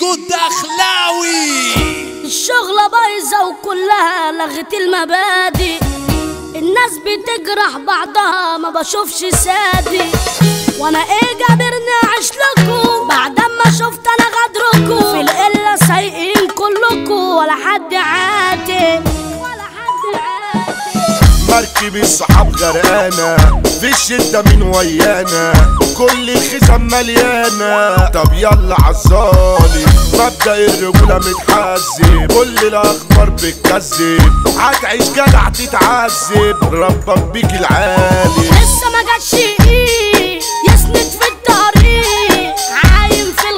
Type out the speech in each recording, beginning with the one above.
فيجو الدخلاوي. الشغلة بايظة وكلها لغت المبادئ، الناس بتجرح بعضها ما بشوفش سادي، وانا ايه جابرني اعيش لكم بعد ما شفت انا غدركم في القلة سايقين كلكم ولا حد عاتق ولا حد عاتق. مركب الصحاب غرقانة في الشدة من ويانا، كل الخزم مليانة. طب يلا عالظالم مبدأ الرجولة متحزب، كل الأخبار بتكذب، هتعيش جدع تتعذب، ربك بيك العالي. لسه ما جاتش ايه يسند في الطريق، عايم في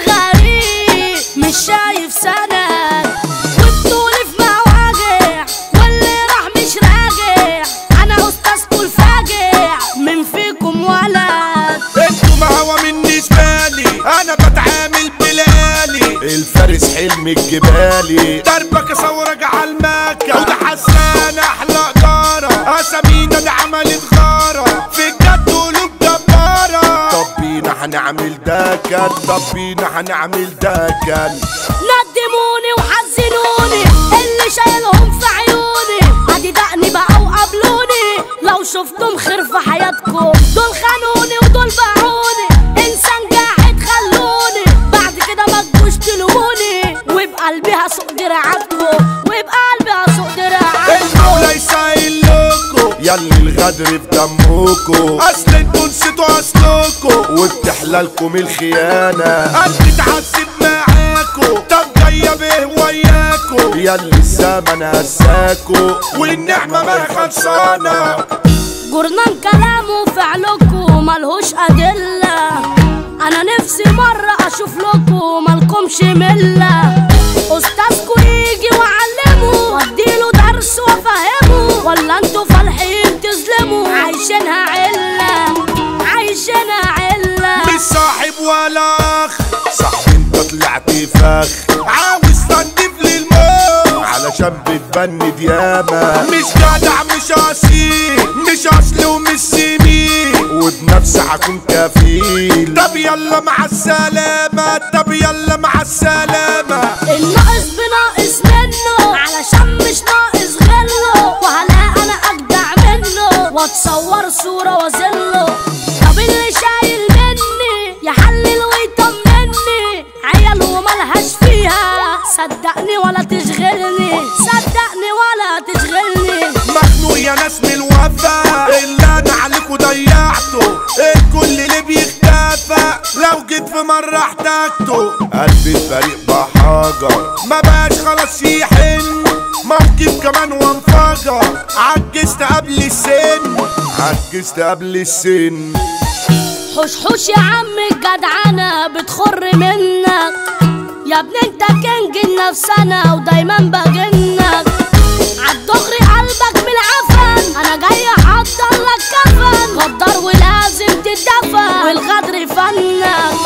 الغريق مش شايف سند، وبطولي في مواجع واللي راح مش راجع، انا استاذكوا الفاجع من فيكم ولد. انتوا مهوى مني زبالي، انا بتعامل بلالي، الفارس حلم الجبالي، دربك اصورك عالمكة، وده حسان احلى قدارة، اسامينا دي عملت غارة، في الجد قلوب جبارة. طب بينا هنعمل ده كان، طب بينا هنعمل ده كان. ندموني وحزنوني اللي شايلهم في عيوني، ادي دقني بقى وقابلوني، لو شفتم خير في حياتكم دول خانوني ودول باعوني، انسان جاحد خلوني بعد كده ما تجوش تلوموني، وبقلبي هسوق دراعاتكم وبقلبي هسوق دراعاتكم. المولى يسهل لكم ياللي الغدر في دمكم، اصل انتوا نسيتوا اصلكم وبتحلالكم الخيانة، قلبي اتعذب معاكم، طب جاية به وياكم، ياللي الزمن هساكم والنعمة ما خلصانة. جرنان كلام وفعلكم ملهوش أدلة، أنا نفسي مرة أشوف لكم مالكمش ملة، أستاذكوا يجي وعلمه وأديله درس وأفهمه، ولا انتوا فالحين تظلموا عايشينها علة عايشينها علة. مش صاحب ولا أخ، صاحبي انت طلعت فخ، عاوز تنضيف للموت علشان بتبند ياما، مش جدع مش أصيل، مش أصل ومش سمين، وبنفسي هكون كفيل. طب يلا مع السلامة، طب يلا مع السلامة. الناقص بناقص منه علشان مش ناقص غله، وهلاقي انا اجدع منه واتصور صورة وازله. طب اللي شايل مني يحلل ويطمني، عيال وملهاش فيها، صدقني ولا تشغلني، صدقني ولا تشغلني. مخنوق يا ناس من الوفا، اللي انا عليكوا ضيعته، الكل اللي بيختفى لو جيت في مرة احتاجته، قلبي الفريق بحجر ما بقاش خلاص يحن، موقف كمان وانفجر، عجزت قبل السن، عجزت قبل السن. حوش حوش يا عم الجدعنة بتخر منك، يا ابني انت كنج النفسانة ودايما بجنك، عالدغري قلبك من العفن، انا جاي احضر لك كفن، غدار ولازم تدفن، والغدر فنك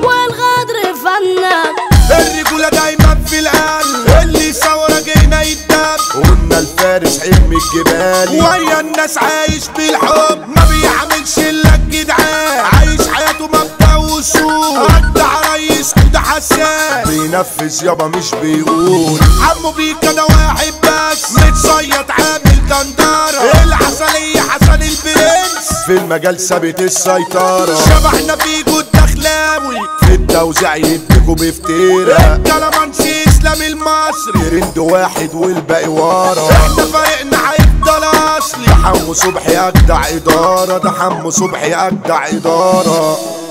والغدر فنك. الرجولة دايما في القلب، اللي ثورة جينا يتدب، قلنا الفارس حلم الجبالي، ويا الناس عايش بالحب، ما بيعملش الا الجدعان، عايش حياته مبدأ وصول، أجدع ريس وده حسان، بينفذ يابا مش بيقول، عمو بيكا ده واحد بس، متصيط عامل جندارة، العسلية حسن البرنس، في المجال ثابت السيطرة، شبحنا فيجو الدخلاوي، في التوزيع يديكوا بفتيرة، الكلامانسي اسلام المصري، ترند واحد والباقي ورا، احنا فريقنا هيفضل اصلي، ده حمو صبحي اجدع ادارة، ده حمو صبحي اجدع ادارة.